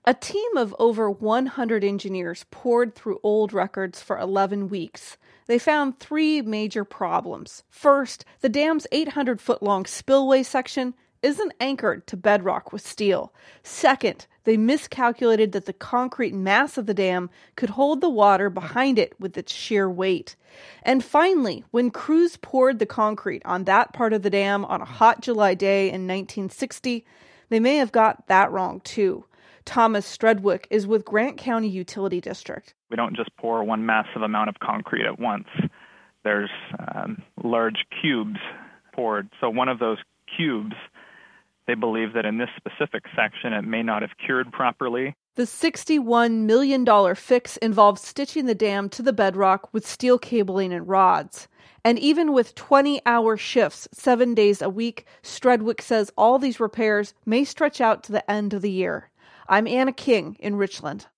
A team of over 100 engineers pored through old records for 11 weeks. They found three major problems. First, the dam's 800-foot-long spillway section isn't anchored to bedrock with steel. Second, they miscalculated that the concrete mass of the dam could hold the water behind it with its sheer weight. And finally, when crews poured the concrete on that part of the dam on a hot July day in 1960, they may have got that wrong too. Thomas Strudwick is with Grant County Utility District. We don't just pour one massive amount of concrete at once. There's large cubes poured. So one of those cubes, they believe that in this specific section, it may not have cured properly. The $61 million fix involved stitching the dam to the bedrock with steel cabling and rods. And even with 20-hour shifts, 7 days a week, Strudwick says all these repairs may stretch out to the end of the year. I'm Anna King in Richland.